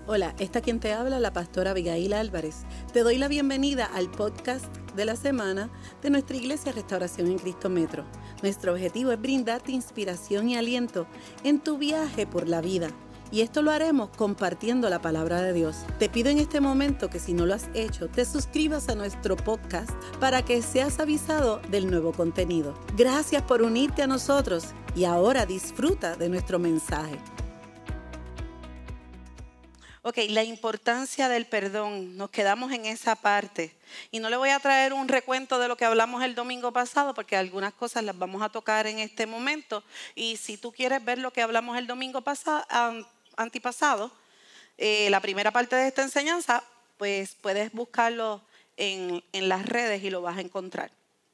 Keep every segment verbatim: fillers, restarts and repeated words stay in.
Hola, esta quien te habla, la pastora Abigail Álvarez. Te doy la bienvenida al podcast de la semana de nuestra iglesia Restauración en Cristo Metro. Nuestro objetivo es brindarte inspiración y aliento en tu viaje por la vida. Y esto lo haremos compartiendo la palabra de Dios. Te pido en este momento que si no lo has hecho, te suscribas a nuestro podcast para que seas avisado del nuevo contenido. Gracias por unirte a nosotros y ahora disfruta de nuestro mensaje. Ok, la importancia del perdón, nos quedamos en esa parte y no le voy a traer un recuento de lo que hablamos el domingo pasado porque algunas cosas las vamos a tocar en este momento y si tú quieres ver lo que hablamos el domingo pasado, antipasado, eh, la primera parte de esta enseñanza, pues puedes buscarlo en, en las redes y lo vas a encontrar.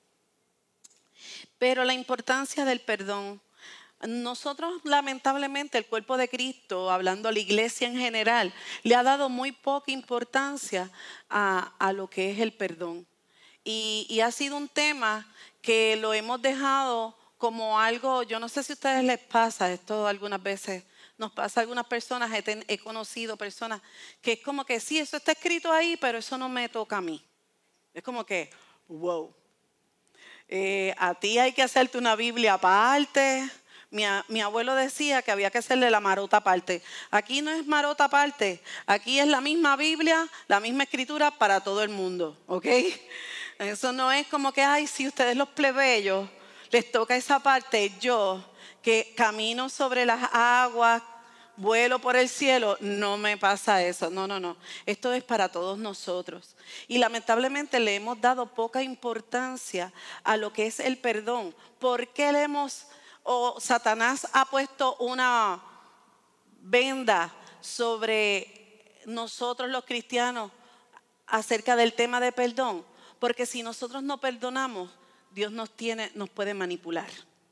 Pero la importancia del perdón. Nosotros, lamentablemente, el cuerpo de Cristo, hablando a la iglesia en general, le ha dado muy poca importancia a, a lo que es el perdón. Y, y ha sido un tema que lo hemos dejado como algo, yo no sé si a ustedes les pasa, esto algunas veces nos pasa a algunas personas, he, ten, he conocido personas que es como que sí, eso está escrito ahí, pero eso no me toca a mí. Es como que, wow, eh, a ti hay que hacerte una Biblia aparte. Mi, mi abuelo decía que había que hacerle la marota aparte. Aquí no es marota aparte, aquí es la misma Biblia, la misma escritura para todo el mundo, ¿ok? Eso no es como que, ay, si ustedes los plebeyos les toca esa parte, yo que camino sobre las aguas, vuelo por el cielo, no me pasa eso. No, no, no. Esto es para todos nosotros. Y lamentablemente le hemos dado poca importancia a lo que es el perdón. ¿Por qué le hemos... o Satanás ha puesto una venda sobre nosotros los cristianos acerca del tema de perdón? Porque si nosotros no perdonamos, Dios nos tiene, nos puede manipular.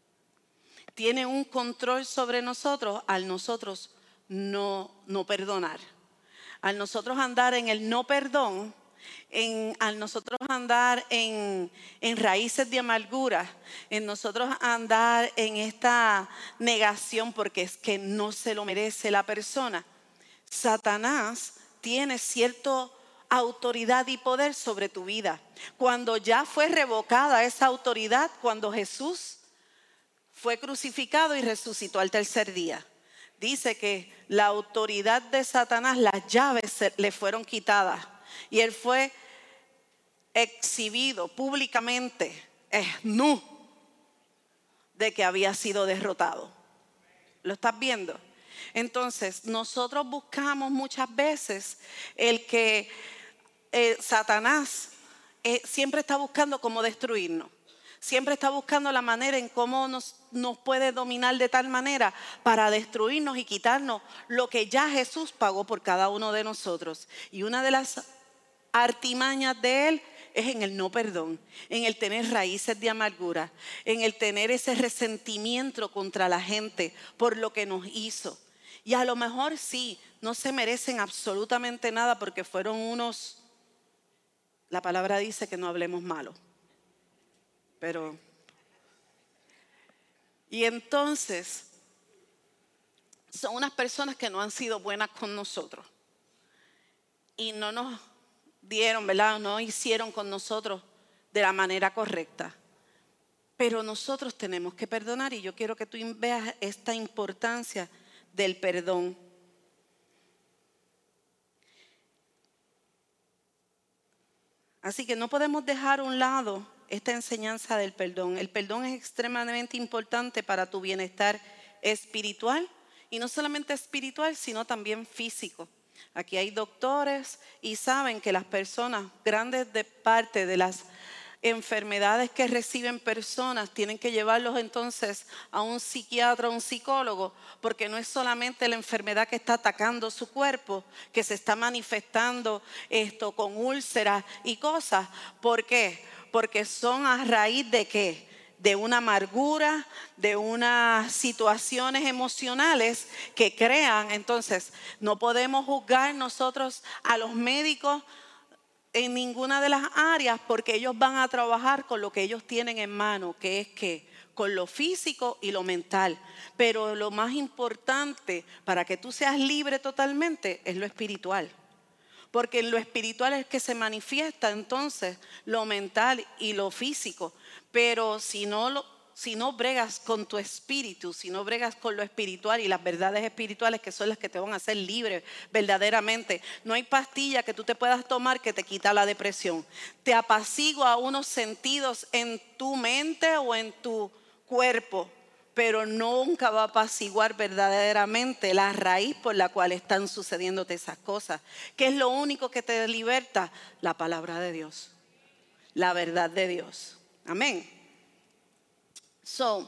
Tiene un control sobre nosotros al nosotros no, no perdonar. Al nosotros andar en el no perdón, En, al nosotros andar en, en raíces de amargura, en nosotros andar en esta negación porque es que no se lo merece la persona, Satanás tiene cierta autoridad y poder sobre tu vida. Cuando ya fue revocada esa autoridad, cuando Jesús fue crucificado y resucitó al tercer día, dice que la autoridad de Satanás, las llaves se, le fueron quitadas. Y él fue exhibido públicamente, nu, de que había sido derrotado. ¿Lo estás viendo? Entonces, nosotros buscamos muchas veces el que eh, Satanás eh, siempre está buscando cómo destruirnos. Siempre está buscando la manera en cómo nos, nos puede dominar de tal manera para destruirnos y quitarnos lo que ya Jesús pagó por cada uno de nosotros. Y una de las artimañas de él es en el no perdón, en el tener raíces de amargura, en el tener ese resentimiento contra la gente por lo que nos hizo. Y a lo mejor sí, no se merecen absolutamente nada porque fueron unos, la palabra dice que no hablemos malo, pero y entonces son unas personas que no han sido buenas con nosotros y no nos dieron, ¿verdad? No hicieron con nosotros de la manera correcta. Pero nosotros tenemos que perdonar y yo quiero que tú veas esta importancia del perdón. Así que no podemos dejar a un lado esta enseñanza del perdón. El perdón es extremadamente importante para tu bienestar espiritual y no solamente espiritual, sino también físico. Aquí hay doctores y saben que las personas, grandes de parte de las enfermedades que reciben personas, tienen que llevarlos entonces a un psiquiatra, a un psicólogo, porque no es solamente la enfermedad que está atacando su cuerpo, que se está manifestando esto con úlceras y cosas. ¿Por qué? Porque son a raíz de ¿qué? De una amargura, de unas situaciones emocionales que crean. Entonces, no podemos juzgar nosotros a los médicos en ninguna de las áreas porque ellos van a trabajar con lo que ellos tienen en mano, que es que con lo físico y lo mental. Pero lo más importante para que tú seas libre totalmente es lo espiritual. Porque en lo espiritual es que se manifiesta entonces lo mental y lo físico. Pero si no, lo, si no bregas con tu espíritu, si no bregas con lo espiritual y las verdades espirituales que son las que te van a hacer libre verdaderamente, no hay pastilla que tú te puedas tomar que te quita la depresión. Te apacigua unos sentidos en tu mente o en tu cuerpo, pero nunca va a apaciguar verdaderamente la raíz por la cual están sucediéndote esas cosas. ¿Qué es lo único que te liberta? La palabra de Dios, la verdad de Dios. Amén. So,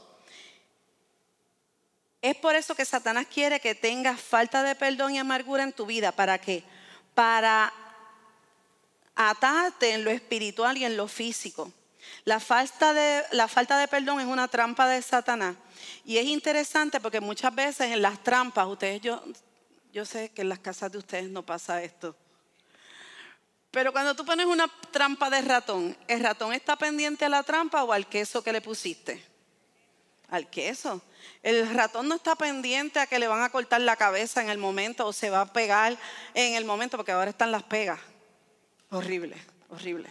es por eso que Satanás quiere que tengas falta de perdón y amargura en tu vida. ¿Para qué? Para atarte en lo espiritual y en lo físico. La falta de, la falta de perdón es una trampa de Satanás. Y es interesante porque muchas veces en las trampas, ustedes, yo, yo sé que en las casas de ustedes no pasa esto. Pero cuando tú pones una trampa de ratón, ¿el ratón está pendiente a la trampa o al queso que le pusiste? Al queso. El ratón no está pendiente a que le van a cortar la cabeza en el momento o se va a pegar en el momento, porque ahora están las pegas. Horrible, horrible.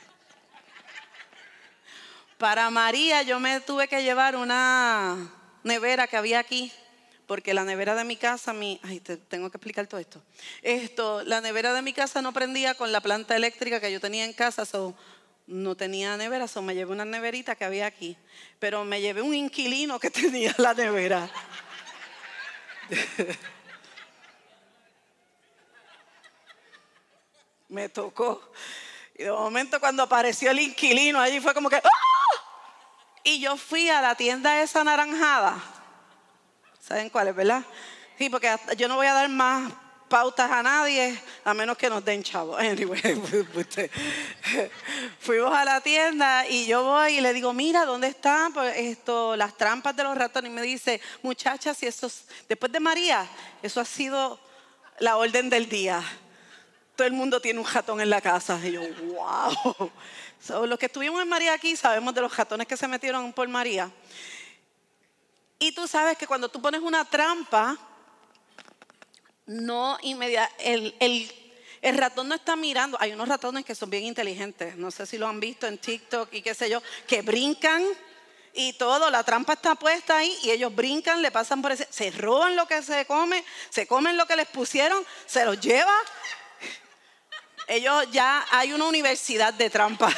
Para María yo me tuve que llevar una nevera que había aquí, porque la nevera de mi casa, mi, ay, te, tengo que explicar todo esto. Esto, la nevera de mi casa no prendía con la planta eléctrica que yo tenía en casa, so, no tenía nevera, so me llevé una neverita que había aquí, pero me llevé un inquilino que tenía la nevera. Me tocó. Y de momento cuando apareció el inquilino allí fue como que ¡ah! Y yo fui a la tienda esa anaranjada. ¿Saben cuál es, verdad? Sí, porque yo no voy a dar más pautas a nadie a menos que nos den chavos. Anyway, fuimos a la tienda y yo voy y le digo, mira, ¿dónde están pues esto, las trampas de los ratones? Y me dice, muchachas, si eso es, después de María, eso ha sido la orden del día. Todo el mundo tiene un ratón en la casa. Y yo, wow. So, los que estuvimos en María aquí sabemos de los ratones que se metieron por María. Y tú sabes que cuando tú pones una trampa, no inmediata, el, el, el ratón no está mirando. Hay unos ratones que son bien inteligentes. No sé si lo han visto en TikTok y qué sé yo, que brincan y todo. La trampa está puesta ahí y ellos brincan, le pasan por ese, se roban lo que se come, se comen lo que les pusieron, se los lleva. Ellos ya hay una universidad de trampas.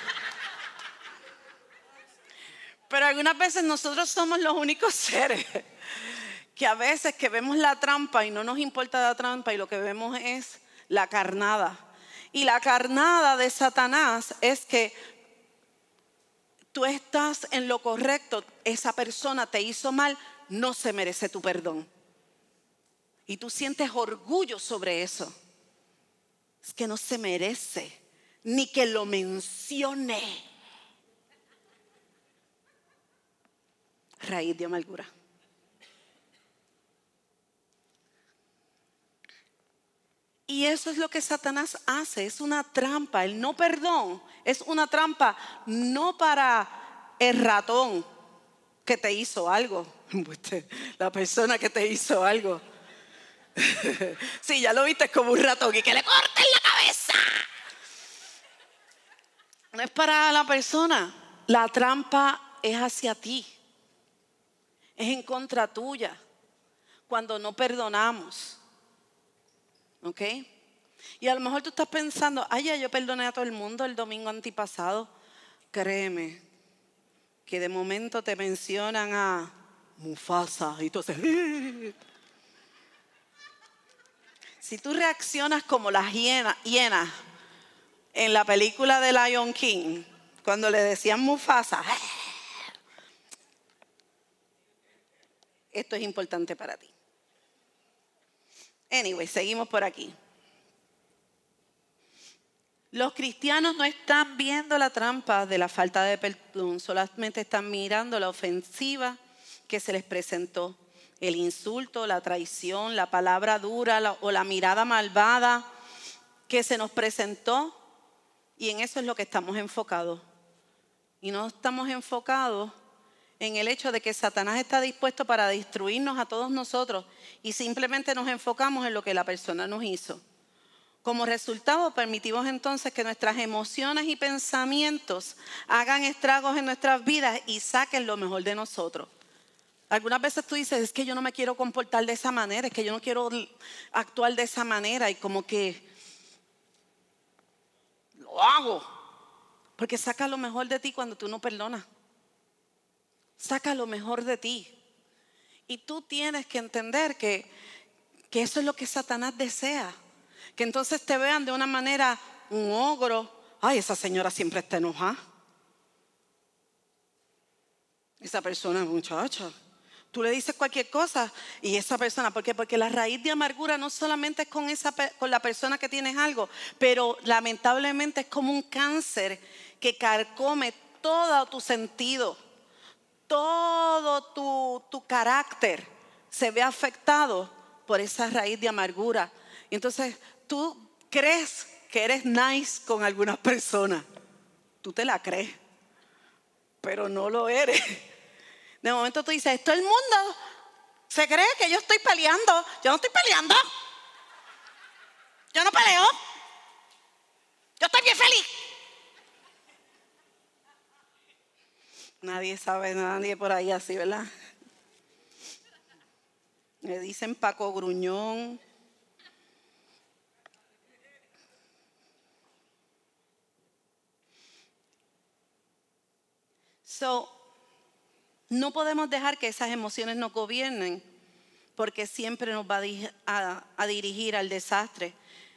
Pero algunas veces nosotros somos los únicos seres que a veces que vemos la trampa y no nos importa la trampa y lo que vemos es la carnada. Y la carnada de Satanás es que tú estás en lo correcto, esa persona te hizo mal, no se merece tu perdón. Y tú sientes orgullo sobre eso. Es que no se merece ni que lo mencione. Raíz de amargura. Y eso es lo que Satanás hace, es una trampa. El no perdón es una trampa no para el ratón que te hizo algo, la persona que te hizo algo. Sí, ya lo viste como un ratón y que le corten la cabeza. No es para la persona, la trampa es hacia ti. Es en contra tuya cuando no perdonamos. ¿Ok? Y a lo mejor tú estás pensando, ay, ya yo perdoné a todo el mundo el domingo antipasado. Créeme que de momento te mencionan a Mufasa y tú haces, si tú reaccionas como las hienas hiena en la película de Lion King, cuando le decían Mufasa, esto es importante para ti. Anyway, seguimos por aquí. Los cristianos no están viendo la trampa de la falta de perdón, solamente están mirando la ofensiva que se les presentó. El insulto, la traición, la palabra dura la, o la mirada malvada que se nos presentó. Y en eso es lo que estamos enfocados. Y no estamos enfocados en el hecho de que Satanás está dispuesto para destruirnos a todos nosotros y simplemente nos enfocamos en lo que la persona nos hizo. Como resultado, permitimos entonces que nuestras emociones y pensamientos hagan estragos en nuestras vidas y saquen lo mejor de nosotros. Algunas veces tú dices, es que yo no me quiero comportar de esa manera, es que yo no quiero actuar de esa manera y como que lo hago. Porque saca lo mejor de ti cuando tú no perdonas. Saca lo mejor de ti. Y tú tienes que entender que, que eso es lo que Satanás desea. Que entonces te vean de una manera, un ogro. Ay, esa señora siempre está enojada. Esa persona, muchacha. Tú le dices cualquier cosa y esa persona, ¿por qué? Porque la raíz de amargura no solamente es con, esa, con la persona que tienes algo, pero lamentablemente es como un cáncer que carcome todo tu sentido, todo tu, tu carácter se ve afectado por esa raíz de amargura. Y entonces tú crees que eres nice con algunas personas, tú te la crees, pero no lo eres. De momento tú dices, todo el mundo se cree que yo estoy peleando. Yo no estoy peleando. Yo no peleo. Yo estoy bien feliz. Nadie sabe, nadie por ahí así, ¿verdad? Me dicen Paco Gruñón. So, no podemos dejar que esas emociones nos gobiernen porque siempre nos va a, a, a dirigir al desastre.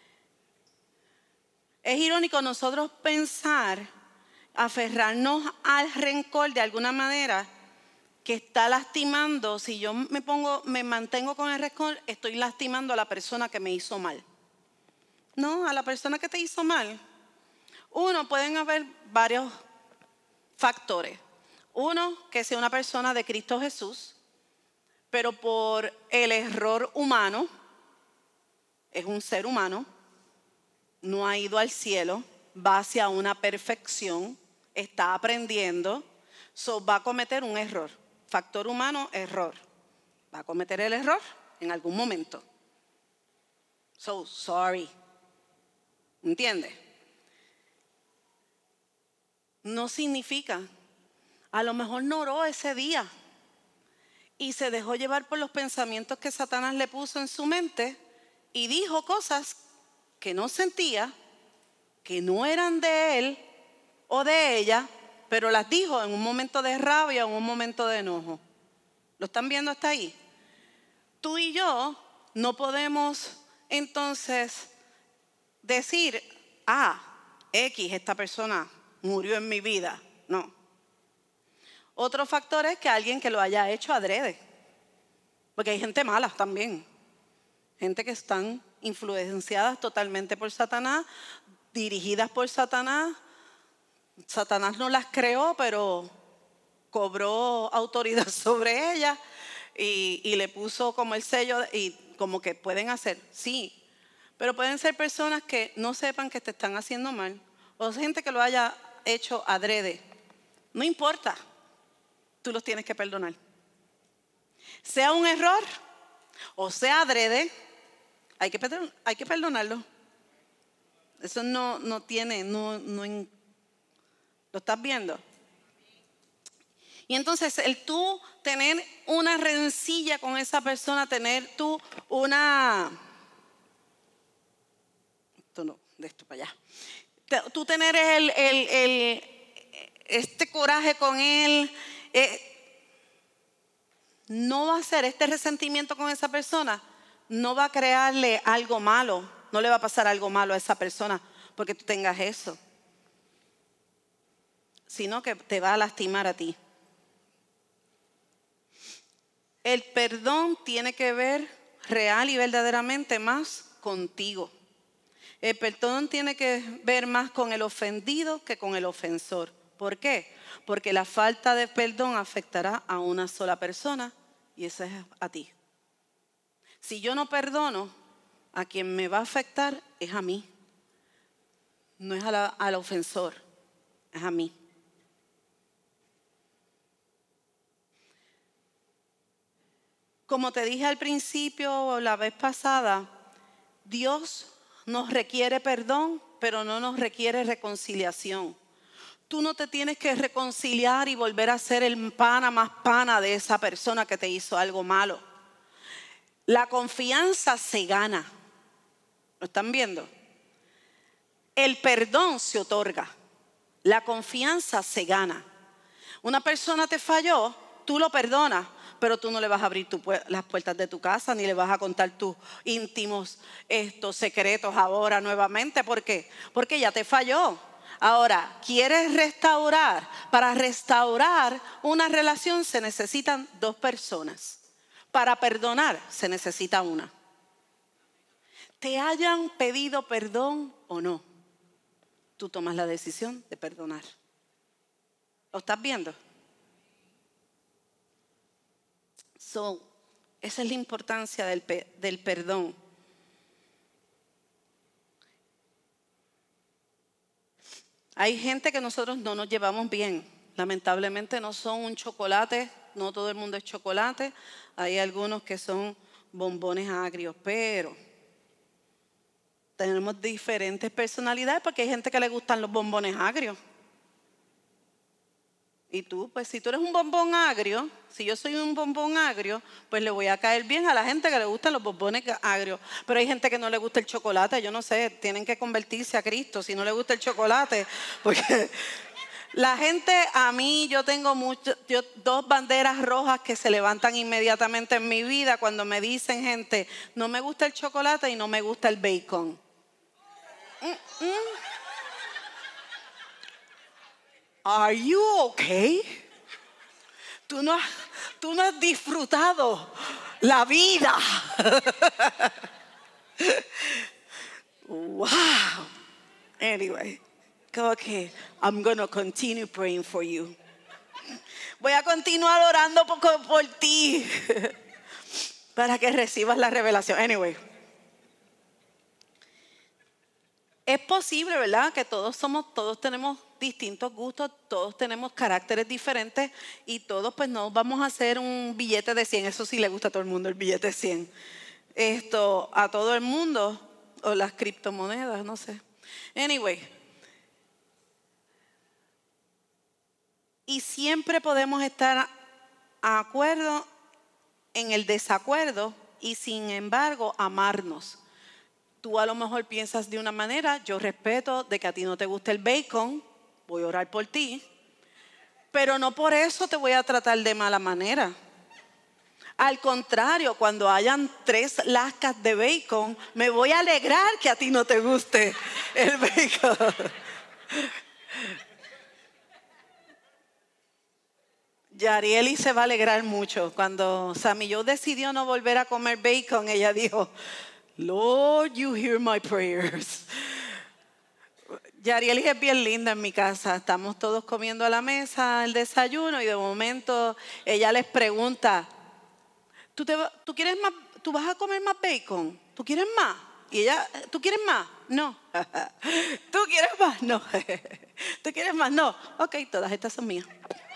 Es irónico nosotros pensar, aferrarnos al rencor de alguna manera que está lastimando. Si yo me pongo, me mantengo con el rencor, estoy lastimando a la persona que me hizo mal. No, a la persona que te hizo mal. Uno, pueden haber varios factores. Uno, que sea una persona de Cristo Jesús, pero por el error humano, es un ser humano, no ha ido al cielo, va hacia una perfección, está aprendiendo, so va a cometer un error. Factor humano, error. Va a cometer el error en algún momento. So, sorry. ¿Entiendes? No significa, a lo mejor no oró ese día y se dejó llevar por los pensamientos que Satanás le puso en su mente y dijo cosas que no sentía, que no eran de él o de ella, pero las dijo en un momento de rabia, en un momento de enojo. ¿Lo están viendo hasta ahí? Tú y yo no podemos entonces decir, ah, X, esta persona murió en mi vida. No. Otro factor es que alguien que lo haya hecho adrede. Porque hay gente mala también. Gente que están influenciadas totalmente por Satanás, dirigidas por Satanás. Satanás no las creó, pero cobró autoridad sobre ellas y, y le puso como el sello y como que pueden hacer, sí. Pero pueden ser personas que no sepan que te están haciendo mal. O gente que lo haya hecho adrede. No importa. Tú los tienes que perdonar. Sea un error o sea adrede, hay que, perdon, hay que perdonarlo. Eso no, no tiene, no, no, ¿lo estás viendo? Y entonces el tú tener una rencilla con esa persona, tener tú una, esto no, de esto para allá, tú tener el, el, el este coraje con él, eh, no va a ser este resentimiento con esa persona, no va a crearle algo malo, no le va a pasar algo malo a esa persona porque tú tengas eso, sino que te va a lastimar a ti. El perdón tiene que ver real y verdaderamente más contigo. El perdón tiene que ver más con el ofendido que con el ofensor. ¿Por qué? Porque la falta de perdón afectará a una sola persona y esa es a ti. Si yo no perdono, a quien me va a afectar es a mí. No es a la, al ofensor, es a mí. Como te dije al principio o la vez pasada, Dios nos requiere perdón, pero no nos requiere reconciliación. Tú no te tienes que reconciliar y volver a ser el pana más pana de esa persona que te hizo algo malo. La confianza se gana. ¿Lo están viendo? El perdón se otorga. La confianza se gana. Una persona te falló, tú lo perdonas, pero tú no le vas a abrir tu, las puertas de tu casa ni le vas a contar tus íntimos estos secretos ahora nuevamente. ¿Por qué? Porque ya te falló. Ahora, ¿quieres restaurar? Para restaurar una relación se necesitan dos personas. Para perdonar se necesita una. Te hayan pedido perdón o no, tú tomas la decisión de perdonar. ¿Lo estás viendo? So, esa es la importancia del, del perdón. Hay gente que nosotros no nos llevamos bien. Lamentablemente no son un chocolate, no todo el mundo es chocolate. Hay algunos que son bombones agrios, pero tenemos diferentes personalidades porque hay gente que le gustan los bombones agrios. Y tú, pues si tú eres un bombón agrio, si yo soy un bombón agrio, pues le voy a caer bien a la gente que le gustan los bombones agrios. Pero hay gente que no le gusta el chocolate, yo no sé, tienen que convertirse a Cristo si no le gusta el chocolate. Porque la gente, a mí, yo tengo mucho, yo, dos banderas rojas que se levantan inmediatamente en mi vida cuando me dicen gente, no me gusta el chocolate y no me gusta el bacon. Mm, mm. Are you okay? Tú no, tú no has disfrutado la vida. Wow. Anyway, okay, I'm going to continue praying for you. Voy a continuar orando por, por ti para que recibas la revelación. Anyway. Es posible, ¿verdad? Que todos somos, todos tenemos distintos gustos, todos tenemos caracteres diferentes y todos pues no vamos a hacer un billete de cien. Eso sí le gusta a todo el mundo, el billete de cien. Esto, a todo el mundo, o las criptomonedas, no sé. Anyway. Y siempre podemos estar a acuerdo en el desacuerdo y sin embargo amarnos. Tú a lo mejor piensas de una manera, yo respeto de que a ti no te gusta el bacon, voy a orar por ti, pero no por eso te voy a tratar de mala manera. Al contrario, cuando hayan tres lascas de bacon, me voy a alegrar que a ti no te guste el bacon. Yarieli se va a alegrar mucho. Cuando Sammy Joe decidió no volver a comer bacon, ella dijo, Lord, you hear my prayers. Yarieli es bien linda en mi casa. Estamos todos comiendo a la mesa el desayuno y de momento ella les pregunta, ¿tú, te, tú, quieres más, ¿tú vas a comer más bacon? ¿Tú quieres más? Y ella, ¿tú quieres más? No. ¿Tú quieres más? No. ¿Tú quieres más? No. Ok, todas estas son mías.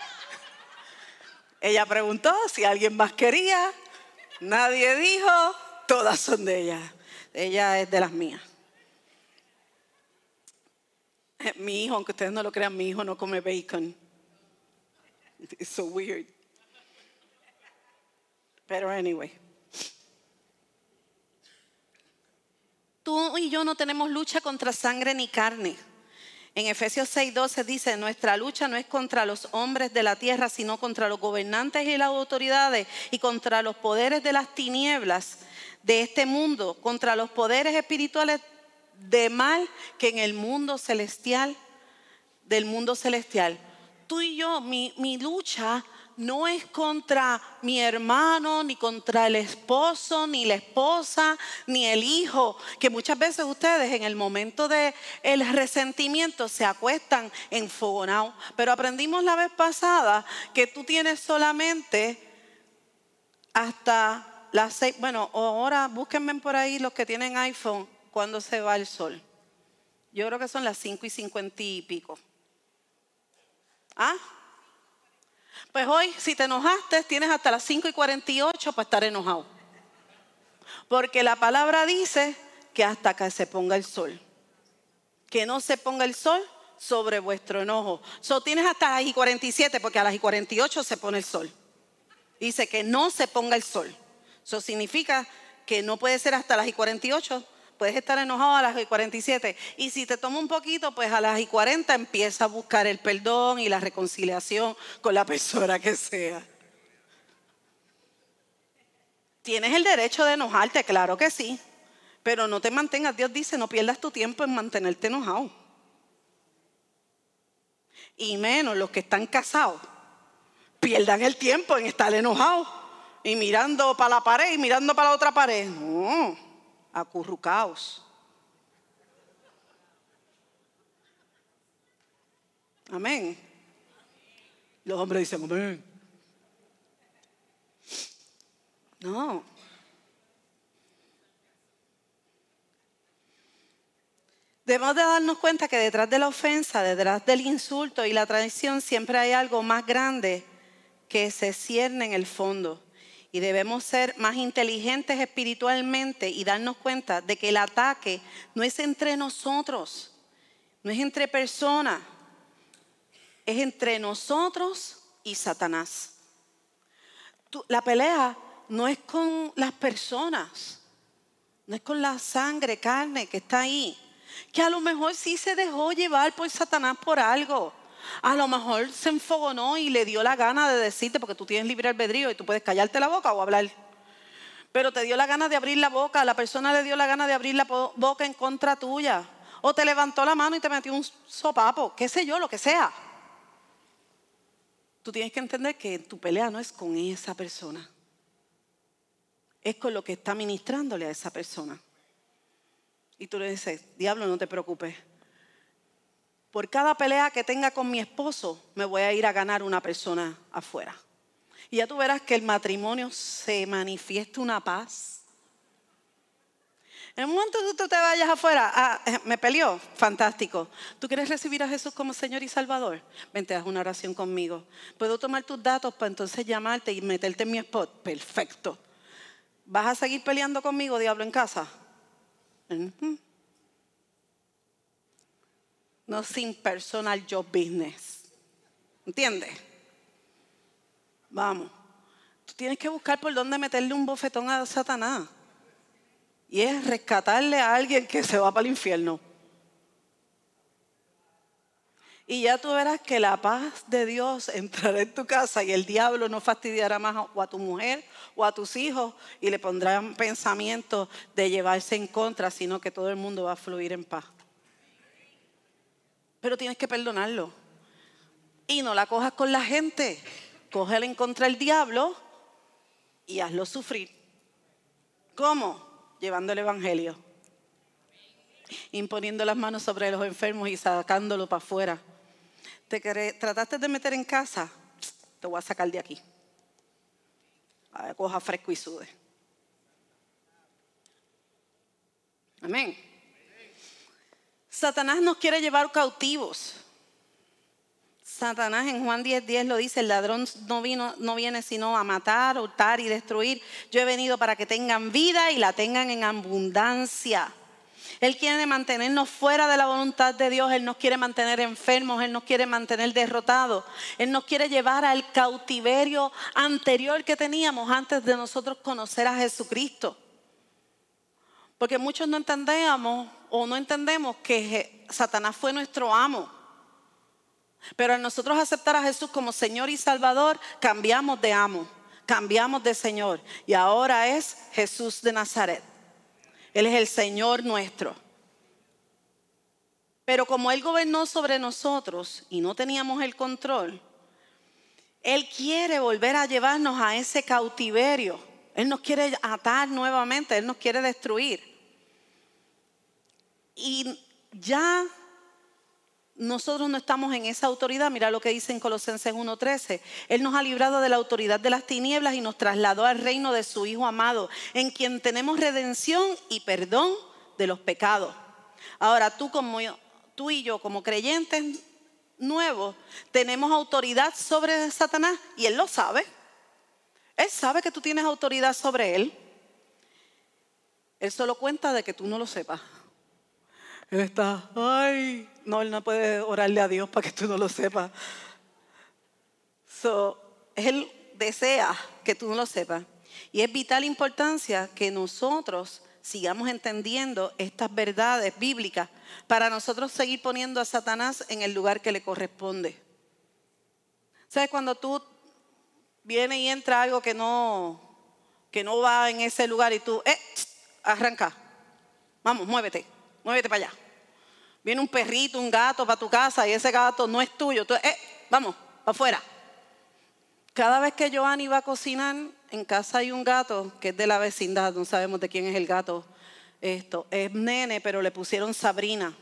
Ella preguntó si alguien más quería. Nadie dijo. Todas son de ella. Ella es de las mías. Mi hijo, aunque ustedes no lo crean, mi hijo no come bacon. It's so weird. Pero anyway. Tú y yo no tenemos lucha contra sangre ni carne. En Efesios seis doce dice, nuestra lucha no es contra los hombres de la tierra, sino contra los gobernantes y las autoridades y contra los poderes de las tinieblas de este mundo, contra los poderes espirituales de mal que en el mundo celestial, del mundo celestial. Tú y yo, mi, mi lucha no es contra mi hermano, ni contra el esposo, ni la esposa, ni el hijo, que muchas veces ustedes en el momento del resentimiento se acuestan enfogonados. Pero aprendimos la vez pasada que tú tienes solamente hasta las seis, bueno, ahora búsquenme por ahí los que tienen iPhone, cuando se va el sol. Yo creo que son las cinco y cincuenta y pico. ¿Ah? Pues hoy, si te enojaste, tienes hasta las cinco y cuarenta y ocho para estar enojado. Porque la palabra dice que hasta que se ponga el sol. Que no se ponga el sol sobre vuestro enojo. So, tienes hasta las y cuarenta y siete, porque a las y cuarenta y ocho se pone el sol. Dice que no se ponga el sol. Eso significa que no puede ser hasta las y cuarenta y ocho. Puedes estar enojado a las y cuarenta y siete. Y si te toma un poquito, pues a las y cuarenta empieza a buscar el perdón y la reconciliación con la persona que sea. Tienes el derecho de enojarte, claro que sí. Pero no te mantengas, Dios dice, no pierdas tu tiempo en mantenerte enojado. Y menos los que están casados. Pierdan el tiempo en estar enojados. Y mirando para la pared y mirando para la otra pared. No, acurrucaos. Amén. Los hombres dicen amén. No. Debemos de darnos cuenta que detrás de la ofensa, detrás del insulto y la traición siempre hay algo más grande que se cierne en el fondo. Y debemos ser más inteligentes espiritualmente y darnos cuenta de que el ataque no es entre nosotros, no es entre personas, es entre nosotros y Satanás. La pelea no es con las personas, no es con la sangre, carne que está ahí, que a lo mejor sí se dejó llevar por Satanás por algo. A lo mejor se enfogonó y le dio la gana de decirte, porque tú tienes libre albedrío y tú puedes callarte la boca o hablar. Pero te dio la gana de abrir la boca, la persona le dio la gana de abrir la boca en contra tuya. O te levantó la mano y te metió un sopapo, qué sé yo, lo que sea. Tú tienes que entender que tu pelea no es con esa persona. Es con lo que está ministrándole a esa persona. Y tú le dices, diablo, no te preocupes. Por cada pelea que tenga con mi esposo, me voy a ir a ganar una persona afuera. Y ya tú verás que el matrimonio se manifiesta una paz. En el momento que tú te vayas afuera, ah, me peleó, fantástico. ¿Tú quieres recibir a Jesús como Señor y Salvador? Vente, haz una oración conmigo. ¿Puedo tomar tus datos para entonces llamarte y meterte en mi spot? Perfecto. ¿Vas a seguir peleando conmigo, diablo, en casa? Uh-huh. No sin personal job business. ¿Entiendes? Vamos. Tú tienes que buscar por dónde meterle un bofetón a Satanás. Y es rescatarle a alguien que se va para el infierno. Y ya tú verás que la paz de Dios entrará en tu casa y el diablo no fastidiará más o a tu mujer o a tus hijos y le pondrán pensamientos de llevarse en contra, sino que todo el mundo va a fluir en paz. Pero tienes que perdonarlo. Y no la cojas con la gente. Cógela en contra del diablo y hazlo sufrir. ¿Cómo? Llevando el evangelio. Imponiendo las manos sobre los enfermos y sacándolo para afuera. ¿Te querés, trataste de meter en casa? Te voy a sacar de aquí. A ver, coja fresco y sude. Amén. Satanás nos quiere llevar cautivos. Satanás en Juan diez diez lo dice, el ladrón no, vino, no viene sino a matar, hurtar y destruir. Yo he venido para que tengan vida y la tengan en abundancia. Él quiere mantenernos fuera de la voluntad de Dios. Él nos quiere mantener enfermos. Él nos quiere mantener derrotados. Él nos quiere llevar al cautiverio anterior que teníamos antes de nosotros conocer a Jesucristo. Porque muchos no entendemos o no entendemos que Satanás fue nuestro amo. Pero al nosotros aceptar a Jesús como Señor y Salvador, cambiamos de amo, cambiamos de Señor. Y ahora es Jesús de Nazaret. Él es el Señor nuestro. Pero como Él gobernó sobre nosotros y no teníamos el control, Él quiere volver a llevarnos a ese cautiverio. Él nos quiere atar nuevamente, Él nos quiere destruir. Y ya nosotros no estamos en esa autoridad. Mira lo que dice en Colosenses uno trece. Él nos ha librado de la autoridad de las tinieblas y nos trasladó al reino de su Hijo amado, en quien tenemos redención y perdón de los pecados. Ahora tú, como yo, tú y yo como creyentes nuevo, tenemos autoridad sobre Satanás y él lo sabe. Él sabe que tú tienes autoridad sobre él. Él solo cuenta de que tú no lo sepas. Él está, ay, no, él no puede orarle a Dios para que tú no lo sepas. So, él desea que tú no lo sepas. Y es vital importancia que nosotros sigamos entendiendo estas verdades bíblicas para nosotros seguir poniendo a Satanás en el lugar que le corresponde. ¿Sabes? Cuando tú vienes y entra algo que no, que no va en ese lugar y tú, eh, arranca, vamos, muévete, muévete para allá. Viene un perrito, un gato para tu casa y ese gato no es tuyo. Tú, eh, vamos, para afuera. Cada vez que Joanny va a cocinar, en casa hay un gato que es de la vecindad, no sabemos de quién es el gato. Esto es nene, pero le pusieron Sabrina.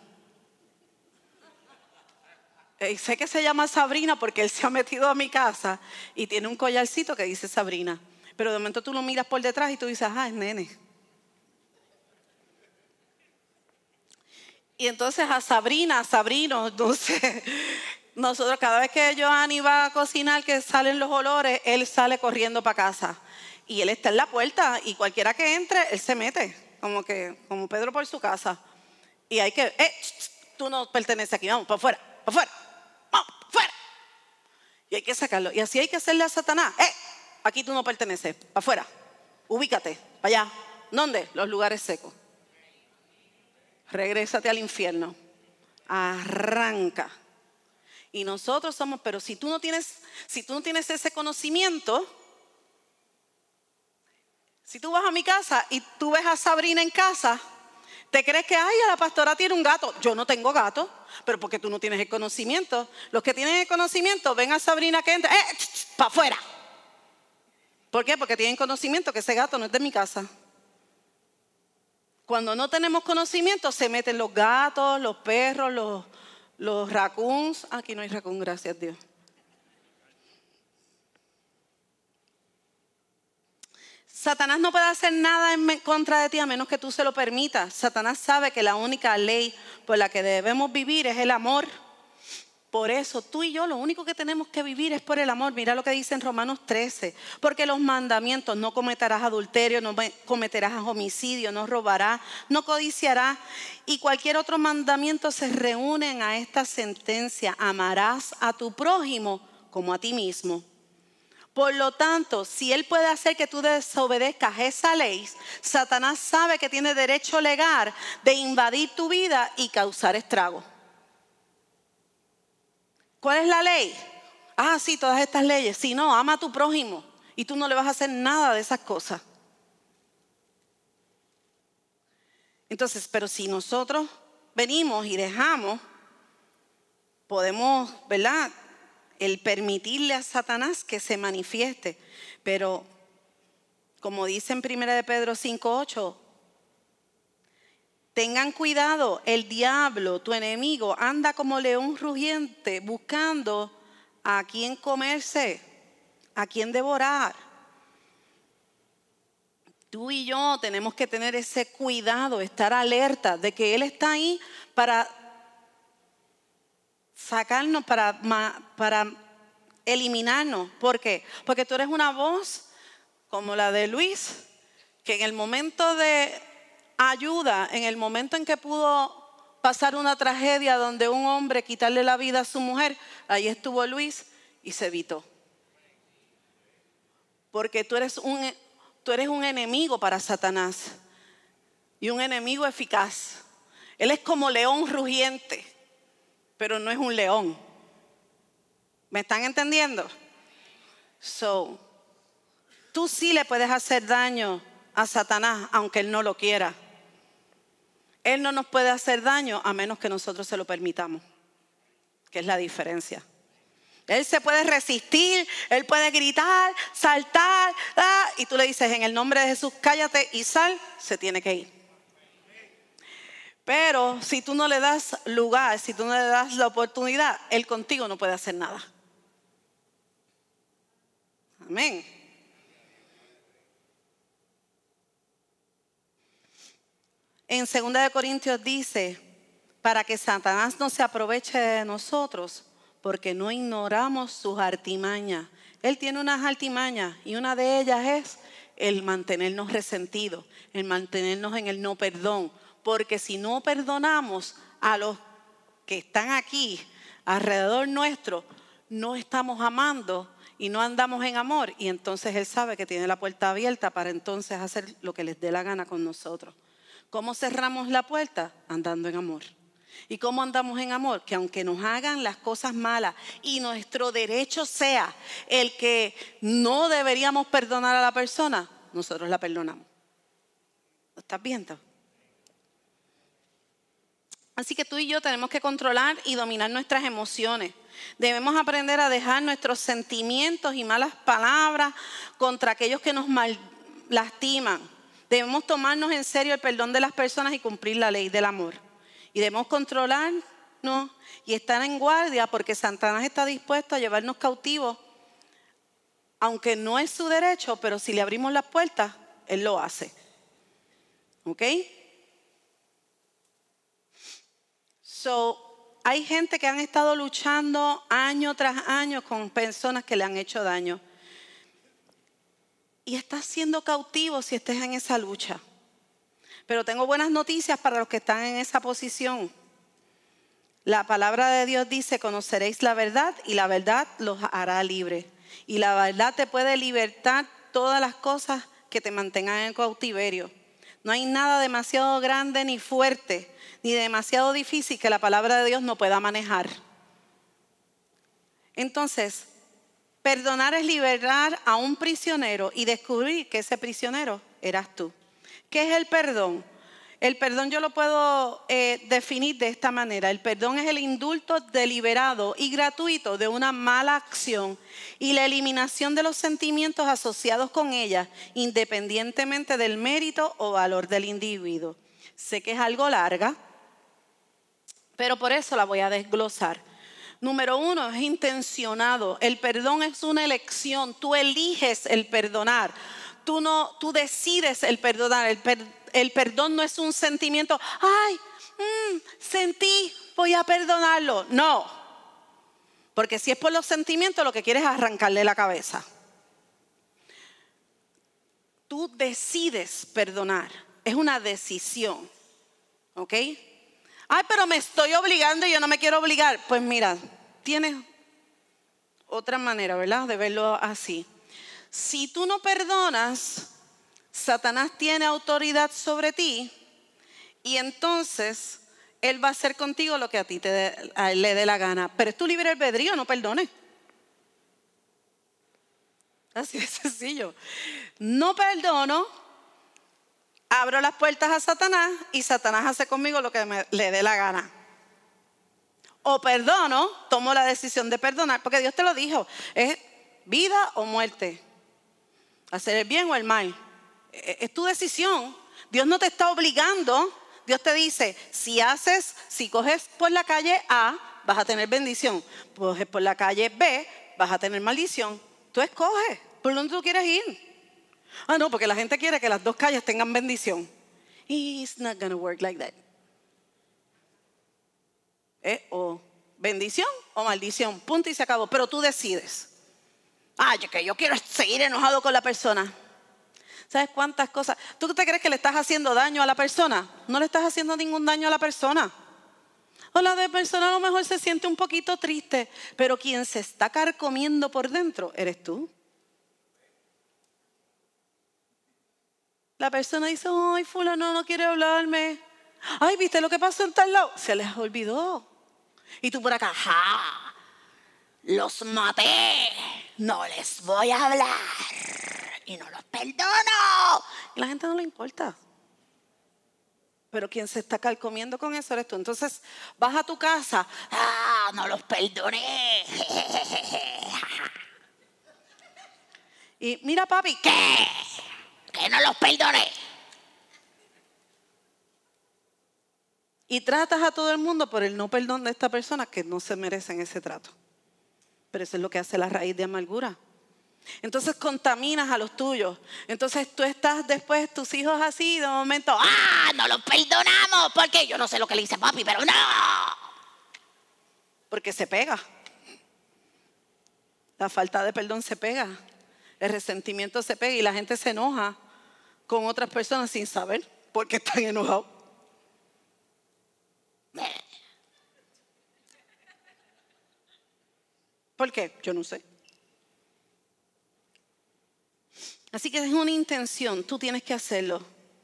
Eh, sé que se llama Sabrina porque él se ha metido a mi casa y tiene un collarcito que dice Sabrina. Pero de momento tú lo miras por detrás y tú dices, ah, es nene. Y entonces a Sabrina, a Sabrino, entonces... Nosotros cada vez que Joanny va a cocinar, que salen los olores, él sale corriendo para casa. Y él está en la puerta y cualquiera que entre, él se mete, como que como Pedro por su casa. Y hay que, eh, tú no perteneces aquí, vamos, para afuera, para afuera, vamos, para afuera. Y hay que sacarlo. Y así hay que hacerle a Satanás, eh, aquí tú no perteneces, para afuera, ubícate, para allá. ¿Dónde? Los lugares secos. Regrésate al infierno. Arranca. Y nosotros somos, pero si tú no tienes, si tú no tienes ese conocimiento, si tú vas a mi casa y tú ves a Sabrina en casa, te crees que, ay, la pastora tiene un gato. Yo no tengo gato, pero porque tú no tienes el conocimiento. Los que tienen el conocimiento, ven a Sabrina que entra, eh, para afuera. ¿Por qué? Porque tienen conocimiento que ese gato no es de mi casa. Cuando no tenemos conocimiento, se meten los gatos, los perros, los... Los raccoons, aquí no hay raccoon, gracias a Dios. Satanás no puede hacer nada en contra de ti a menos que tú se lo permitas. Satanás sabe que la única ley por la que debemos vivir es el amor. Por eso tú y yo lo único que tenemos que vivir es por el amor. Mira lo que dice en Romanos trece. Porque los mandamientos, no cometerás adulterio, no cometerás homicidio, no robarás, no codiciarás. Y cualquier otro mandamiento se reúnen a esta sentencia. Amarás a tu prójimo como a ti mismo. Por lo tanto, si él puede hacer que tú desobedezcas esa ley, Satanás sabe que tiene derecho legal de invadir tu vida y causar estragos. ¿Cuál es la ley? Ah, sí, todas estas leyes. Si no, ama a tu prójimo y tú no le vas a hacer nada de esas cosas. Entonces, pero si nosotros venimos y dejamos, podemos, ¿verdad? El permitirle a Satanás que se manifieste. Pero, como dice en primera de Pedro cinco ocho, tengan cuidado, el diablo, tu enemigo, anda como león rugiente buscando a quien comerse, a quien devorar. Tú y yo tenemos que tener ese cuidado, estar alerta de que él está ahí para sacarnos, para, para eliminarnos. ¿Por qué? Porque tú eres una voz como la de Luis, que en el momento de ayuda, en el momento en que pudo pasar una tragedia donde un hombre quitarle la vida a su mujer, ahí estuvo Luis y se evitó. Porque tú eres un, tú eres un enemigo para Satanás y un enemigo eficaz. Él es como león rugiente, pero no es un león. ¿Me están entendiendo? So, tú sí le puedes hacer daño a Satanás, aunque él no lo quiera. Él no nos puede hacer daño a menos que nosotros se lo permitamos, que es la diferencia. Él se puede resistir, él puede gritar, saltar, ah, y tú le dices, en el nombre de Jesús, cállate y sal, se tiene que ir. Pero si tú no le das lugar, si tú no le das la oportunidad, él contigo no puede hacer nada. Amén. En segunda de Corintios dice, para que Satanás no se aproveche de nosotros, porque no ignoramos sus artimañas. Él tiene unas artimañas y una de ellas es el mantenernos resentidos, el mantenernos en el no perdón. Porque si no perdonamos a los que están aquí alrededor nuestro, no estamos amando y no andamos en amor. Y entonces Él sabe que tiene la puerta abierta para entonces hacer lo que les dé la gana con nosotros. ¿Cómo cerramos la puerta? Andando en amor. ¿Y cómo andamos en amor? Que aunque nos hagan las cosas malas y nuestro derecho sea el que no deberíamos perdonar a la persona, nosotros la perdonamos. ¿Lo estás viendo? Así que tú y yo tenemos que controlar y dominar nuestras emociones. Debemos aprender a dejar nuestros sentimientos y malas palabras contra aquellos que nos mal lastiman. Debemos tomarnos en serio el perdón de las personas y cumplir la ley del amor. Y debemos controlarnos y estar en guardia porque Satanás está dispuesto a llevarnos cautivos, aunque no es su derecho, pero si le abrimos las puertas, Él lo hace. ¿Ok? So, hay gente que han estado luchando año tras año con personas que le han hecho daño. Y estás siendo cautivo si estés en esa lucha. Pero tengo buenas noticias para los que están en esa posición. La palabra de Dios dice: conoceréis la verdad y la verdad los hará libres. Y la verdad te puede libertar todas las cosas que te mantengan en cautiverio. No hay nada demasiado grande ni fuerte, ni demasiado difícil que la palabra de Dios no pueda manejar. Entonces, perdonar es liberar a un prisionero y descubrir que ese prisionero eras tú. ¿Qué es el perdón? El perdón yo lo puedo eh, definir de esta manera. El perdón es el indulto deliberado y gratuito de una mala acción y la eliminación de los sentimientos asociados con ella, independientemente del mérito o valor del individuo. Sé que es algo larga, pero por eso la voy a desglosar. Número uno, es intencionado. El perdón es una elección. Tú eliges el perdonar. Tú, no, tú decides el perdonar. El, per, el perdón no es un sentimiento. Ay, mmm, sentí, voy a perdonarlo. No. Porque si es por los sentimientos, lo que quieres es arrancarle la cabeza. Tú decides perdonar. Es una decisión. ¿Ok? Ay, pero me estoy obligando y yo no me quiero obligar. Pues mira, tienes otra manera, ¿verdad?, de verlo así. Si tú no perdonas, Satanás tiene autoridad sobre ti y entonces él va a hacer contigo lo que a ti te dé, a él le dé la gana. Pero es tu libre albedrío, no perdones. Así de sencillo. No perdono, abro las puertas a Satanás y Satanás hace conmigo lo que me, le dé la gana. O perdono, tomo la decisión de perdonar, porque Dios te lo dijo, es vida o muerte, hacer el bien o el mal. Es tu decisión. Dios no te está obligando. Dios te dice, si haces, si coges por la calle A, vas a tener bendición. Coges por la calle B, vas a tener maldición. Tú escoges por dónde tú quieres ir. Ah, no, porque la gente quiere que las dos calles tengan bendición. It's not gonna work like that. Eh, o bendición o maldición, punto y se acabó. Pero tú decides. Ah, yo, que yo quiero seguir enojado con la persona. ¿Sabes cuántas cosas? ¿Tú te crees que le estás haciendo daño a la persona? No le estás haciendo ningún daño a la persona. O la de persona a lo mejor se siente un poquito triste, pero quien se está carcomiendo por dentro eres tú. La persona dice, ay, fulano no quiere hablarme. Ay, ¿viste lo que pasó en tal lado? Se les olvidó. Y tú por acá, ¡ja! Los maté. No les voy a hablar. Y no los perdono. Y la gente no le importa. Pero quien se está carcomiendo con eso eres tú. Entonces vas a tu casa. ¡Ah, no los perdoné! Y mira, papi, ¿qué? Que no los perdoné. Y tratas a todo el mundo por el no perdón de esta persona que no se merecen ese trato. Pero eso es lo que hace la raíz de amargura. Entonces contaminas a los tuyos. Entonces tú estás después, tus hijos así, de momento, ¡ah, no los perdonamos! Porque yo no sé lo que le hice a papi, pero no. Porque se pega. La falta de perdón se pega. El resentimiento se pega y la gente se enoja con otras personas sin saber por qué están enojados. ¿Por qué? Yo no sé. Así que es una intención, tú tienes que hacerlo.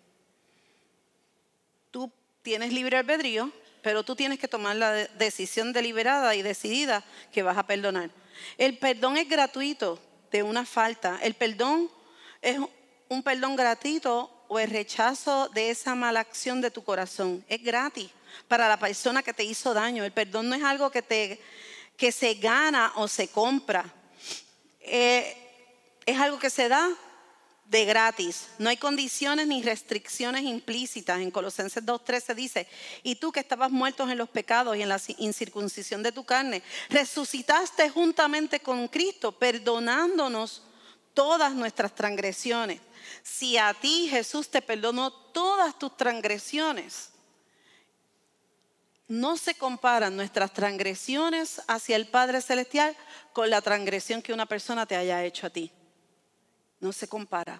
Tú tienes libre albedrío, pero tú tienes que tomar la de- decisión deliberada y decidida que vas a perdonar. El perdón es gratuito de una falta. El perdón es un perdón gratuito o el rechazo de esa mala acción de tu corazón. Es gratis para la persona que te hizo daño. El perdón no es algo que, te, que se gana o se compra. Eh, es algo que se da de gratis. No hay condiciones ni restricciones implícitas. En Colosenses dos trece dice: y tú que estabas muertos en los pecados y en la incircuncisión de tu carne, resucitaste juntamente con Cristo, perdonándonos todas nuestras transgresiones. Si a ti Jesús te perdonó todas tus transgresiones, no se comparan nuestras transgresiones hacia el Padre Celestial con la transgresión que una persona te haya hecho a ti. No se compara.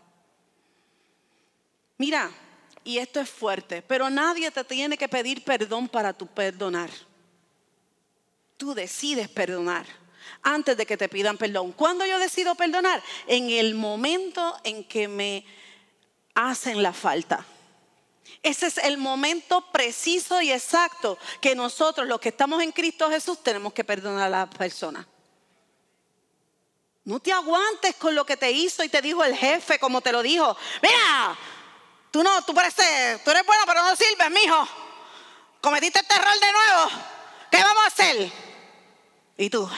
Mira, y esto es fuerte, pero nadie te tiene que pedir perdón para tu perdonar. Tú decides perdonar antes de que te pidan perdón. ¿Cuándo yo decido perdonar? En el momento en que me hacen la falta. Ese es el momento preciso y exacto que nosotros, los que estamos en Cristo Jesús, tenemos que perdonar a la persona. No te aguantes con lo que te hizo y te dijo el jefe, como te lo dijo. Mira, tú no, tú pareces, tú eres bueno, pero no sirves, mijo. Cometiste este error de nuevo. ¿Qué vamos a hacer? Y tú,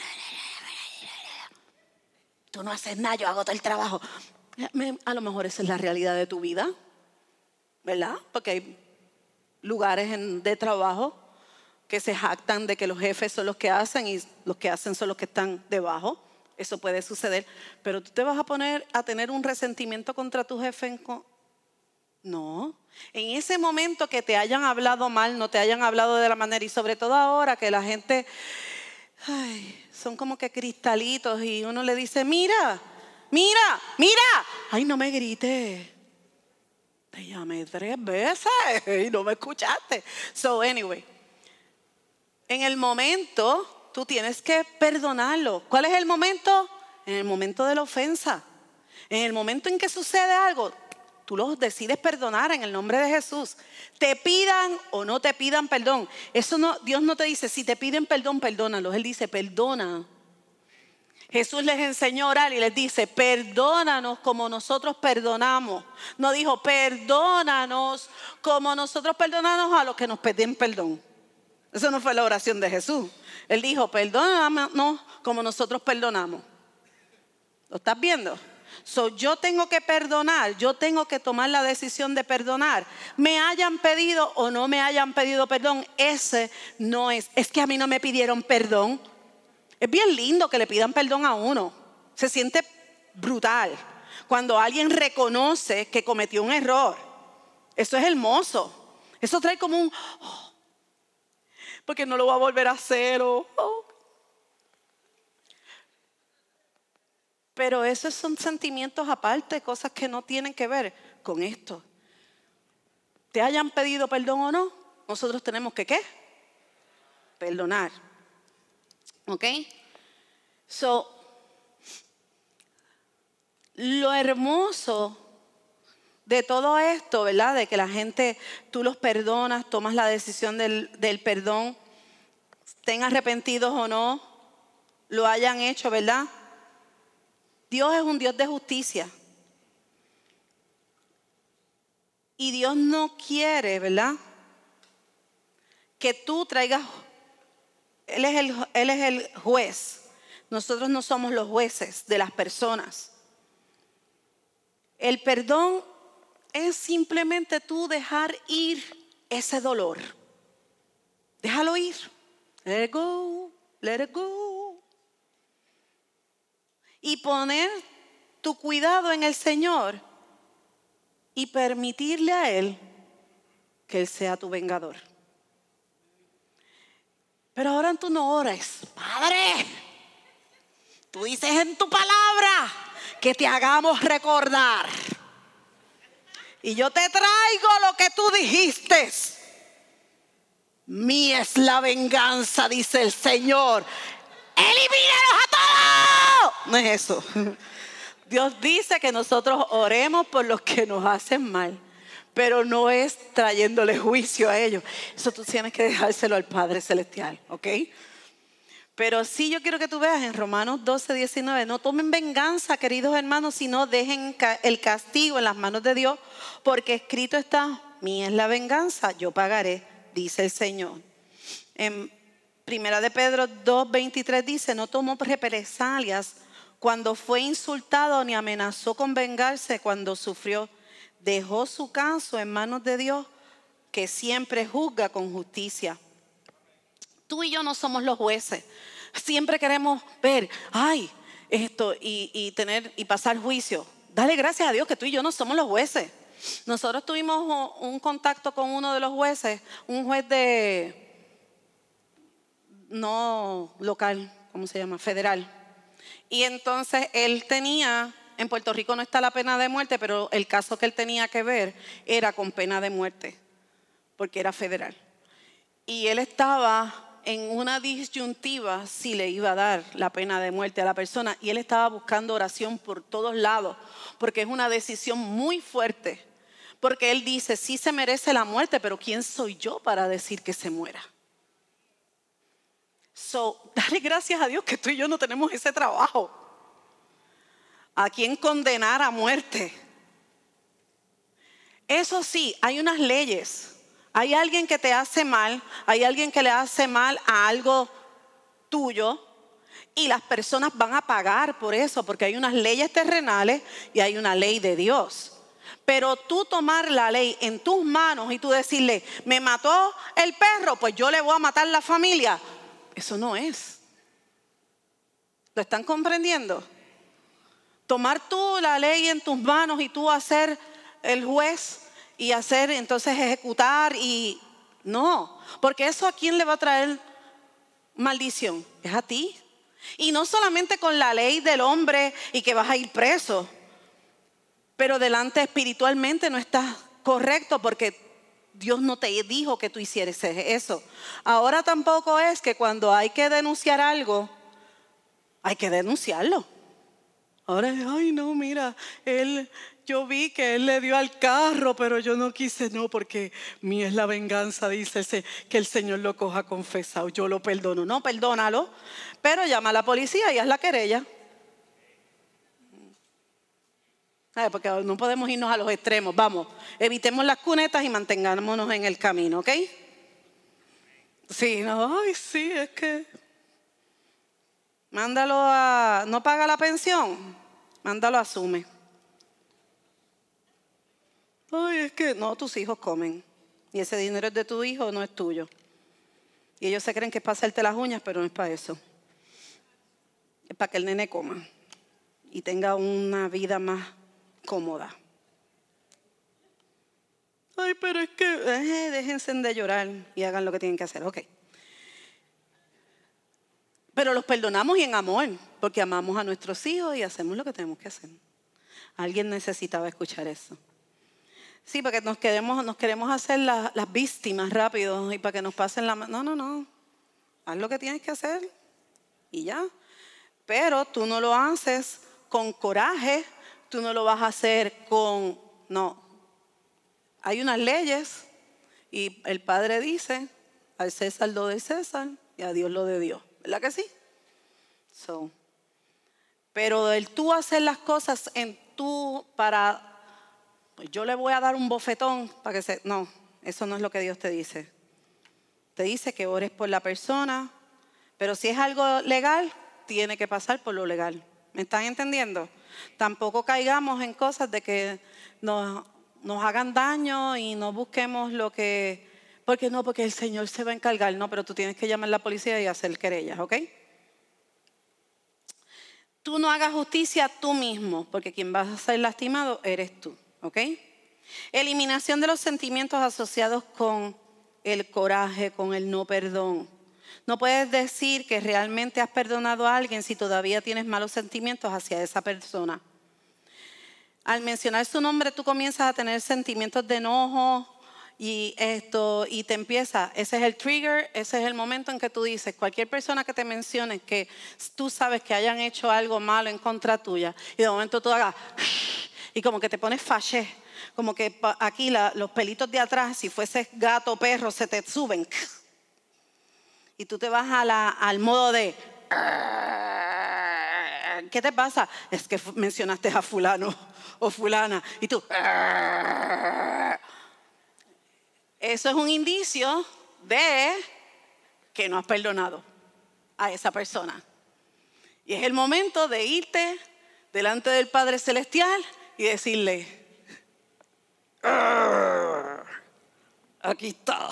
tú no haces nada, yo hago todo el trabajo. A lo mejor esa es la realidad de tu vida, ¿verdad? Porque hay lugares en, de trabajo que se jactan de que los jefes son los que hacen y los que hacen son los que están debajo. Eso puede suceder, pero tú te vas a poner a tener un resentimiento contra tu jefe. No, en ese momento que te hayan hablado mal, no te hayan hablado de la manera, y sobre todo ahora que la gente, ay, son como que cristalitos y uno le dice: mira, mira, mira, ay, no me grites. Te llamé tres veces y no me escuchaste. So anyway, en el momento tú tienes que perdonarlo. ¿Cuál es el momento? En el momento de la ofensa. En el momento en que sucede algo, tú los decides perdonar en el nombre de Jesús. Te pidan o no te pidan perdón. Eso no, Dios no te dice: si te piden perdón, perdónalos. Él dice: perdona. Jesús les enseñó a orar y les dice: perdónanos como nosotros perdonamos. No dijo: perdónanos como nosotros perdonamos a los que nos piden perdón. Eso no fue la oración de Jesús. Él dijo: perdónanos como nosotros perdonamos. ¿Lo estás viendo? So, yo tengo que perdonar, yo tengo que tomar la decisión de perdonar. Me hayan pedido o no me hayan pedido perdón, ese no es. Es que a mí no me pidieron perdón. Es bien lindo que le pidan perdón a uno. Se siente brutal cuando alguien reconoce que cometió un error. Eso es hermoso. Eso trae como un... Oh, porque no lo voy a volver a hacer. Oh, oh. Pero esos son sentimientos aparte, cosas que no tienen que ver con esto. Te hayan pedido perdón o no, nosotros tenemos que ¿qué? Perdonar. ¿Ok? So, lo hermoso de todo esto, ¿verdad? De que la gente, tú los perdonas, tomas la decisión del, del perdón, estén arrepentidos o no, lo hayan hecho, ¿verdad? Dios es un Dios de justicia. Y Dios no quiere, ¿verdad?, que tú traigas, Él es el, Él es el juez. Nosotros no somos los jueces de las personas. El perdón es simplemente tú dejar ir ese dolor. Déjalo ir. Let it go, let it go. Y poner tu cuidado en el Señor y permitirle a Él que Él sea tu vengador. Pero ahora tú no ores: Padre, Tú dices en tu palabra que te hagamos recordar. Y yo te traigo lo que tú dijiste. Mía es la venganza, dice el Señor. ¡Elimínalos a todos! No es eso. Dios dice que nosotros oremos por los que nos hacen mal, pero no es trayéndole juicio a ellos. Eso tú tienes que dejárselo al Padre Celestial, ¿ok? Pero sí, yo quiero que tú veas en Romanos doce, diecinueve, no tomen venganza, queridos hermanos, sino dejen el castigo en las manos de Dios, porque escrito está, mía es la venganza, yo pagaré, dice el Señor. En Primera de Pedro dos, veintitrés dice, no tomó represalias cuando fue insultado, ni amenazó con vengarse cuando sufrió. Dejó su caso en manos de Dios, que siempre juzga con justicia. Tú y yo no somos los jueces. Siempre queremos ver, ay, esto y, y tener y pasar juicio. Dale gracias a Dios que tú y yo no somos los jueces. Nosotros tuvimos un contacto con uno de los jueces, un juez de no local, ¿cómo se llama? Federal. Y entonces él tenía, en Puerto Rico no está la pena de muerte, pero el caso que él tenía que ver era con pena de muerte, porque era federal. Y él estaba en una disyuntiva si le iba a dar la pena de muerte a la persona, y él estaba buscando oración por todos lados, porque es una decisión muy fuerte, porque él dice, sí se merece la muerte, pero ¿quién soy yo para decir que se muera? So, dale gracias a Dios que tú y yo no tenemos ese trabajo. ¿A quién condenar a muerte? Eso sí, hay unas leyes. Hay alguien que te hace mal, hay alguien que le hace mal a algo tuyo, y las personas van a pagar por eso, porque hay unas leyes terrenales y hay una ley de Dios. Pero tú tomar la ley en tus manos y tú decirle, me mató el perro, pues yo le voy a matar la familia. Eso no es. ¿Lo están comprendiendo? Tomar tú la ley en tus manos y tú hacer el juez y hacer entonces ejecutar y no, porque eso a quién le va a traer maldición, es a ti. Y no solamente con la ley del hombre y que vas a ir preso, pero delante espiritualmente no estás correcto, porque Dios no te dijo que tú hicieras eso. Ahora tampoco es que cuando hay que denunciar algo, hay que denunciarlo. Ahora, ay no, mira, él, yo vi que él le dio al carro, pero yo no quise, no, porque mía es la venganza, dice ese, que el Señor lo coja confesado, yo lo perdono. No, perdónalo, pero llama a la policía y haz la querella. ¿Sabes? Porque no podemos irnos a los extremos. Vamos, evitemos las cunetas y mantengámonos en el camino, ¿ok? Sí, no, ay, sí, es que mándalo a, no paga la pensión, mándalo a Sume. Ay, es que no, tus hijos comen y ese dinero es de tu hijo, no es tuyo. Y ellos se creen que es para hacerte las uñas, pero no es para eso. Es para que el nene coma y tenga una vida más cómoda. Ay, pero es que eh, déjense de llorar y hagan lo que tienen que hacer, ok. Pero los perdonamos y en amor, porque amamos a nuestros hijos y hacemos lo que tenemos que hacer. Alguien necesitaba escuchar eso. Sí, porque nos queremos, nos queremos hacer la, las víctimas rápido y para que nos pasen la mano. No, no, no. Haz lo que tienes que hacer y ya. Pero tú no lo haces con coraje, tú no lo vas a hacer con... No. Hay unas leyes y el Padre dice, al César lo de César y a Dios lo de Dios. ¿Verdad que sí? So, pero el tú hacer las cosas en tú para... Pues yo le voy a dar un bofetón para que se... No, eso no es lo que Dios te dice. Te dice que ores por la persona, pero si es algo legal, tiene que pasar por lo legal. ¿Me están entendiendo? Tampoco caigamos en cosas de que nos, nos hagan daño y no busquemos lo que... Porque no, porque el Señor se va a encargar. No, pero tú tienes que llamar a la policía y hacer querellas, ¿ok? Tú no hagas justicia tú mismo, porque quien va a ser lastimado eres tú. ¿Ok? Eliminación de los sentimientos asociados con el coraje, con el no perdón. No puedes decir que realmente has perdonado a alguien si todavía tienes malos sentimientos hacia esa persona. Al mencionar su nombre, tú comienzas a tener sentimientos de enojo y esto y te empieza. Ese es el trigger, ese es el momento en que tú dices, cualquier persona que te mencione que tú sabes que hayan hecho algo malo en contra tuya y de momento tú hagas y como que te pones faché, como que aquí la, los pelitos de atrás, si fueses gato o perro, se te suben y tú te vas a la, al modo de ¿qué te pasa? Es que mencionaste a fulano o fulana y tú eso es un indicio de que no has perdonado a esa persona. Y es el momento de irte delante del Padre Celestial y decirle, aquí está.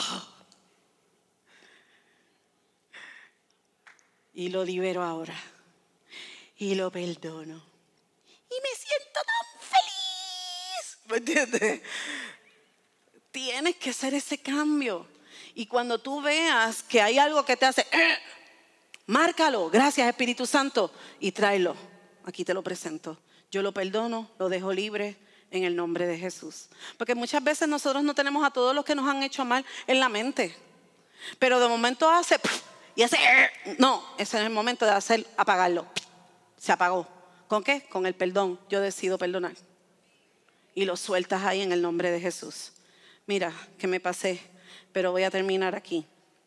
Y lo libero ahora. Y lo perdono. Y me siento tan feliz. ¿Me entiendes? Tienes que hacer ese cambio. Y cuando tú veas que hay algo que te hace, ¡eh! Márcalo, gracias Espíritu Santo, y tráelo. Aquí te lo presento. Yo lo perdono, lo dejo libre en el nombre de Jesús. Porque muchas veces nosotros no tenemos a todos los que nos han hecho mal en la mente. Pero de momento hace, y hace, ¡eh! No, ese es el momento de hacer, apagarlo. Se apagó. ¿Con qué? Con el perdón. Yo decido perdonar. Y lo sueltas ahí en el nombre de Jesús. Mira, que me pasé, pero voy a terminar aquí.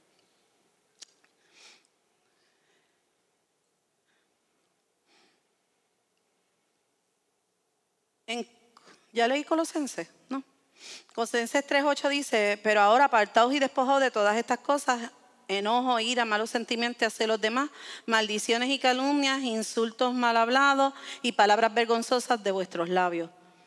En, ¿Ya leí Colosenses? No. Colosenses tres ocho dice, pero ahora apartaos y despojaos de todas estas cosas, enojo, ira, malos sentimientos hacia los demás, maldiciones y calumnias, insultos mal hablados y palabras vergonzosas de vuestros labios.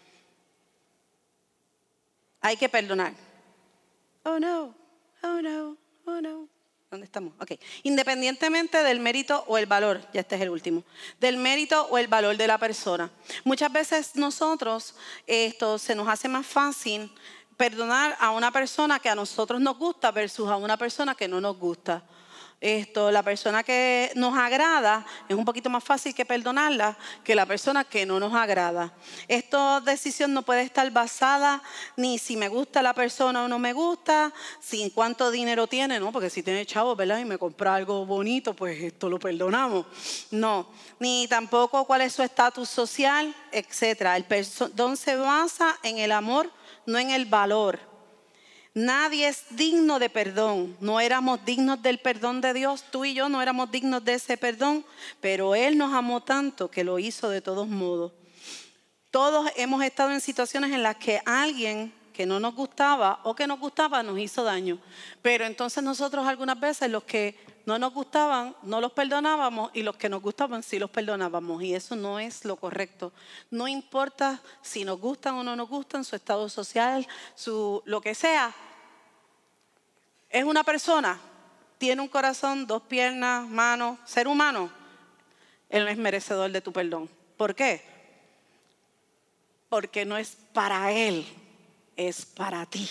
Hay que perdonar. Oh no, oh no, oh no. ¿Dónde estamos? Ok. Independientemente del mérito o el valor, ya este es el último, del mérito o el valor de la persona. Muchas veces nosotros, esto se nos hace más fácil perdonar a una persona que a nosotros nos gusta versus a una persona que no nos gusta. Esto, la persona que nos agrada es un poquito más fácil que perdonarla que la persona que no nos agrada. Esta decisión no puede estar basada ni si me gusta la persona o no me gusta, sin cuánto dinero tiene, ¿no? Porque si tiene chavos, ¿verdad? Y me compra algo bonito, pues esto lo perdonamos. No, ni tampoco cuál es su estatus social, etcétera. El perdón se basa en el amor, no en el valor. Nadie es digno de perdón. No éramos dignos del perdón de Dios. Tú y yo no éramos dignos de ese perdón, pero Él nos amó tanto que lo hizo de todos modos. Todos hemos estado en situaciones en las que alguien que no nos gustaba o que nos gustaba nos hizo daño. Pero entonces nosotros algunas veces los que no nos gustaban no los perdonábamos y los que nos gustaban sí los perdonábamos. Y eso no es lo correcto. No importa si nos gustan o no nos gustan, su estado social, su lo que sea. Es una persona, tiene un corazón, dos piernas, manos, ser humano. Él no es merecedor de tu perdón. ¿Por qué? Porque no es para él, es para ti.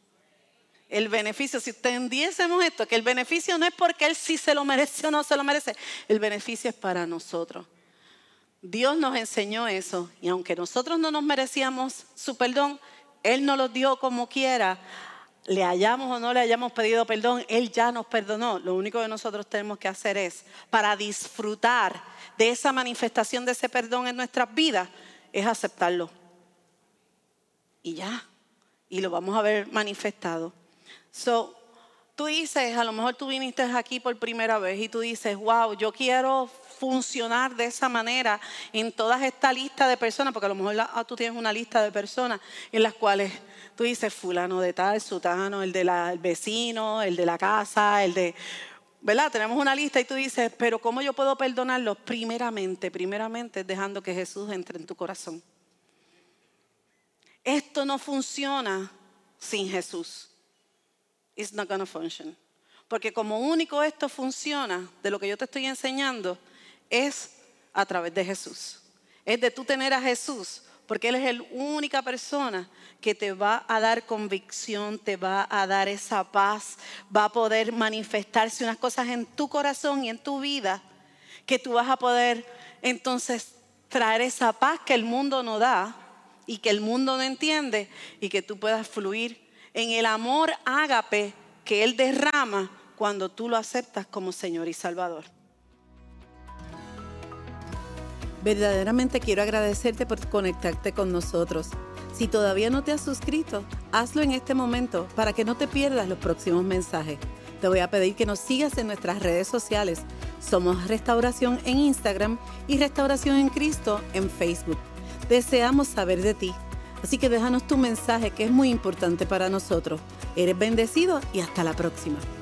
El beneficio, si entendiésemos esto, que el beneficio no es porque él sí se lo merece o no se lo merece, el beneficio es para nosotros. Dios nos enseñó eso y aunque nosotros no nos merecíamos su perdón, Él nos lo dio como quiera. Le hayamos o no le hayamos pedido perdón, Él ya nos perdonó. Lo único que nosotros tenemos que hacer es, para disfrutar de esa manifestación de ese perdón en nuestras vidas, es aceptarlo. Y ya, y lo vamos a ver manifestado. So, tú dices, a lo mejor tú viniste aquí por primera vez y tú dices, wow, yo quiero funcionar de esa manera en toda esta lista de personas, porque a lo mejor la, ah, tú tienes una lista de personas en las cuales tú dices fulano de tal, sutano, el del vecino, el de la casa, el de, ¿verdad? Tenemos una lista y tú dices, pero ¿cómo yo puedo perdonarlos? Primeramente, primeramente dejando que Jesús entre en tu corazón. Esto no funciona sin Jesús. It's not gonna function. Porque como único esto funciona, de lo que yo te estoy enseñando, es a través de Jesús. Es de tú tener a Jesús porque Él es la única persona que te va a dar convicción, te va a dar esa paz, va a poder manifestarse unas cosas en tu corazón y en tu vida que tú vas a poder entonces traer esa paz que el mundo no da y que el mundo no entiende, y que tú puedas fluir en el amor ágape que Él derrama cuando tú lo aceptas como Señor y Salvador. Verdaderamente quiero agradecerte por conectarte con nosotros. Si todavía no te has suscrito, hazlo en este momento para que no te pierdas los próximos mensajes. Te voy a pedir que nos sigas en nuestras redes sociales. Somos Restauración en Instagram y Restauración en Cristo en Facebook. Deseamos saber de ti, así que déjanos tu mensaje, que es muy importante para nosotros. Eres bendecido y hasta la próxima.